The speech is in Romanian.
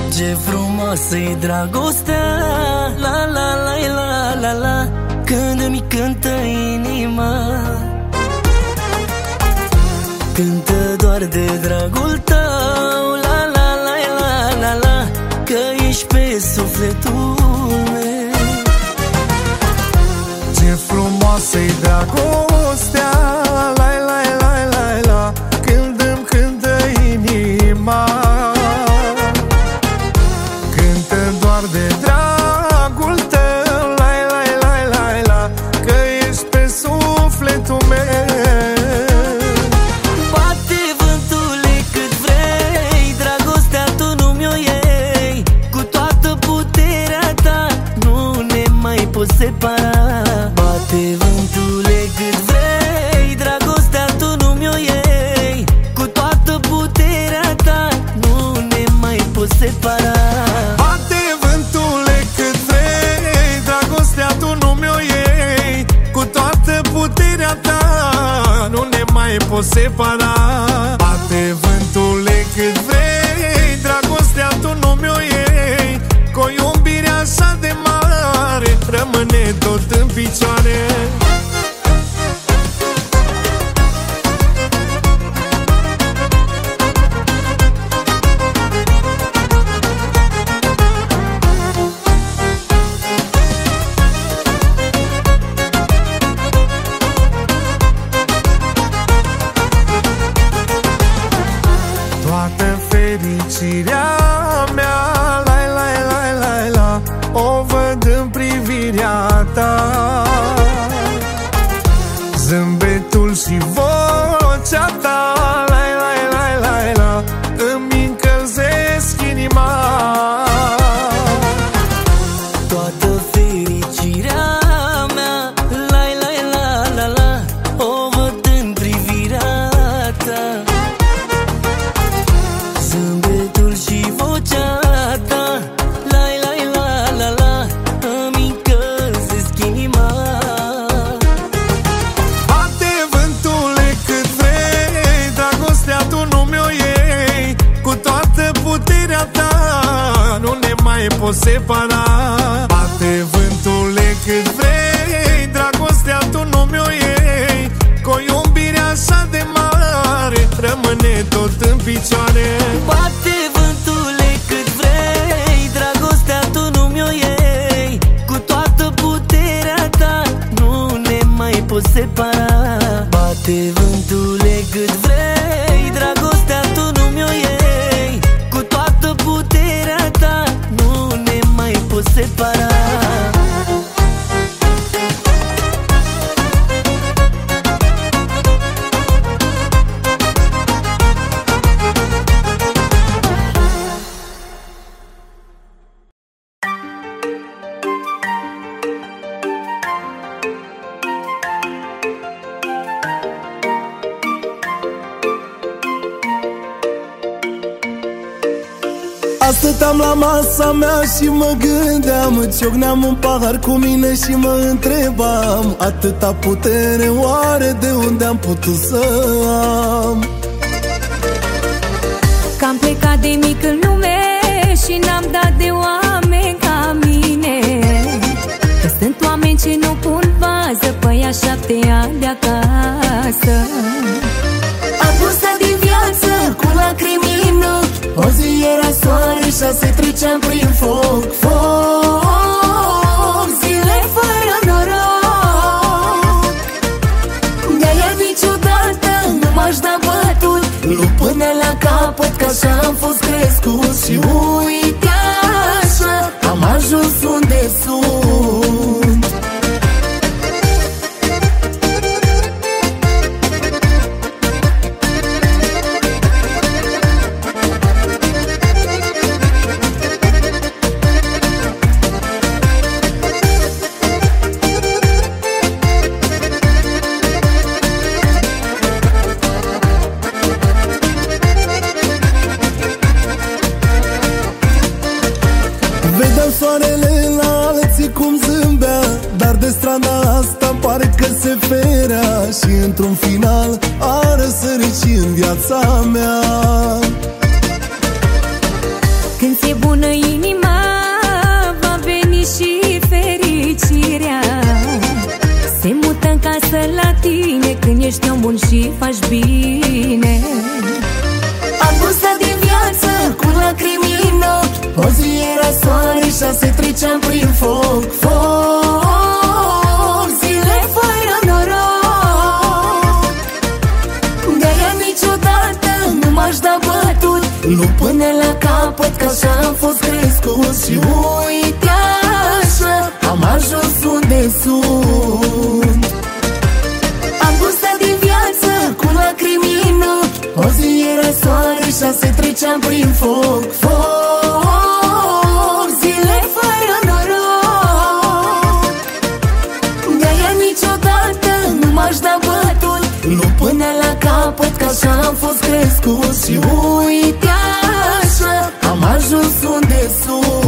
Ce frumoasă-i dragostea, la la la la la la, când îmi cântă inima. Cântă doar de dragul tău, la la la la la la, că ești pe sufletul meu. Ce frumoasă-i dragostea, la la la la la, când îmi cântă inima. Cântă doar de dragul tău, la la la la la, că ești pe sufletul meu. Bate vântule cât vrei, dragostea tu nu mi-o iei. Cu toată puterea ta nu ne mai poți separa. Bate vântule cât vrei, dragostea tu nu mi-o iei. Cu toată puterea ta nu ne mai poți separa. Bate vântule cât vrei, dragostea tu nu mi-o iei. Cu toată puterea ta nu ne mai poți separa. Bate vântule cât vrei, dragostea tu nu mi-o iei. Cu o iubire așa de mare rămâne tot în picioare. Toată fericirea mea, la la la la la, o văd în privirea ta. Zâmbetul și vocea ta, la la la la la, îmi încălzesc inima. Toată fericirea mea, la la la la la, o văd în privirea ta. Zâmbetul și vocea ta, la la la la la, îmi încălzesc inima. Bate vântule cât vrei, dragostea tu nu mi-o iei. Cu toată puterea ta nu ne mai poți separa. Bate vântule cât vrei, dragostea tu nu mi-o iei. Cu o iubire așa de mare rămâne tot în picioare. Bate vântule cât vrei, dragostea tu nu mi-o iei. Cu toată puterea ta nu ne mai poți separa. Bate vântule cât vrei, dragostea tu nu mi-o iei. Cu toată puterea ta nu ne mai poți separa. Stăteam la masa mea și mă gândeam, ciocneam un pahar cu mine și mă întrebam: atâta putere oare de unde am putut să am? Că am plecat de mic în lume și n-am dat de oameni ca mine. Că sunt oameni ce nu pun bază pe ea 7 ani de acasă. Apusa din viață cu lacrimi în ochi, o zi era soare și 6 treceam prin foc. Foc, zile fără noroc. De-aia niciodată nu m-aș da bătut, lupt până la capăt, că așa am fost crescut. Și uite așa am ajuns unde sunt. Vedeam soarele la alții cum zâmbea, dar de strada asta pare că se ferea. Și într-un final a răsărit și în viața mea. Când ți-e bună bun și faci bine. Am gustat din viață cu lacrimi în ochi. O zi era soare și se treceam prin foc. Foc, zile fără noroc. De-aia niciodată nu m-aș da bătut. Nu până la capăt, că așa am fost crescut. Și uite așa am ajuns unde sunt. Am gustat din viață cu lacrimi în ochi. O zi era soare și se treceam prin foc. Foc, zile fără noroc. De-aia niciodată nu m-aș da bătut. Nu până la capăt, că așa am fost crescut. Și uite așa am ajuns unde sunt.